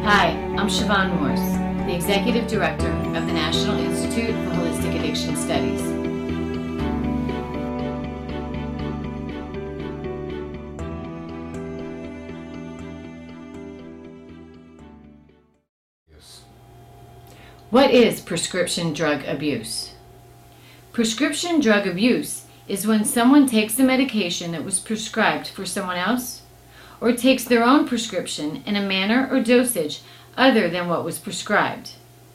Hi, I'm Siobhan Morse, the Executive Director of the National Institute for Holistic Addiction Studies. What is prescription drug abuse? Prescription drug abuse is when someone takes a medication that was prescribed for someone else or takes their own prescription in a manner or dosage other than what was prescribed.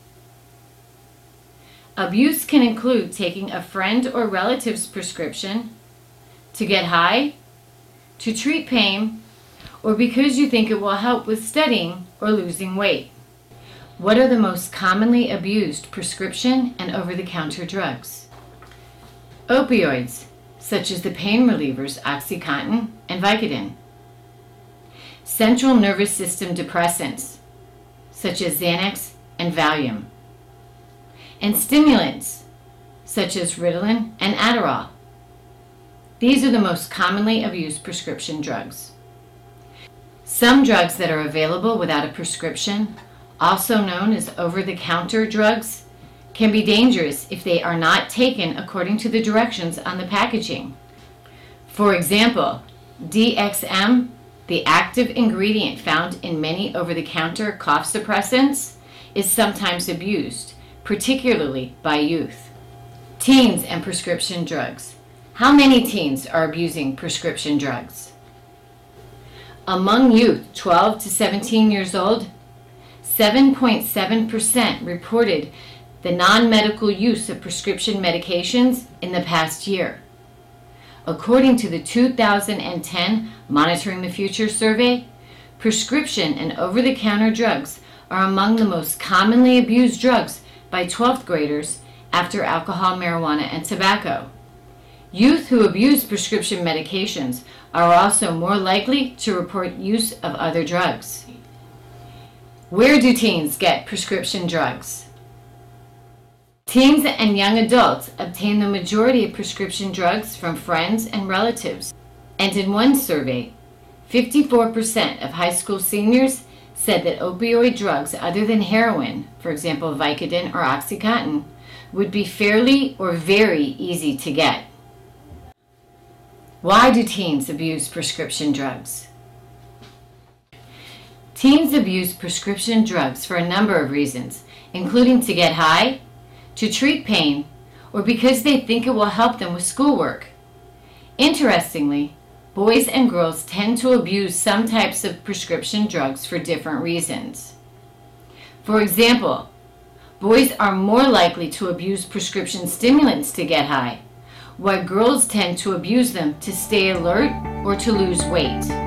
Abuse can include taking a friend or relative's prescription to get high, to treat pain, or because you think it will help with studying or losing weight. What are the most commonly abused prescription and over-the-counter drugs? Opioids, such as the pain relievers OxyContin and Vicodin. Central nervous system depressants, such as Xanax and Valium. And stimulants, such as Ritalin and Adderall. These are the most commonly abused prescription drugs. Some drugs that are available without a prescription, also known as over-the-counter drugs, can be dangerous if they are not taken according to the directions on the packaging. For example, DXM, the active ingredient found in many over-the-counter cough suppressants, is sometimes abused, particularly by youth. Teens and prescription drugs. How many teens are abusing prescription drugs? Among youth 12 to 17 years old, 7.7% reported the non-medical use of prescription medications in the past year. According to the 2010 Monitoring the Future survey, prescription and over-the-counter drugs are among the most commonly abused drugs by 12th graders after alcohol, marijuana, and tobacco. Youth who abuse prescription medications are also more likely to report use of other drugs. Where do teens get prescription drugs? Teens and young adults obtain the majority of prescription drugs from friends and relatives. And in one survey, 54% of high school seniors said that opioid drugs other than heroin, for example Vicodin or OxyContin, would be fairly or very easy to get. Why do teens abuse prescription drugs? Teens abuse prescription drugs for a number of reasons, including to get high, to treat pain, or because they think it will help them with schoolwork. Interestingly, boys and girls tend to abuse some types of prescription drugs for different reasons. For example, boys are more likely to abuse prescription stimulants to get high, while girls tend to abuse them to stay alert or to lose weight.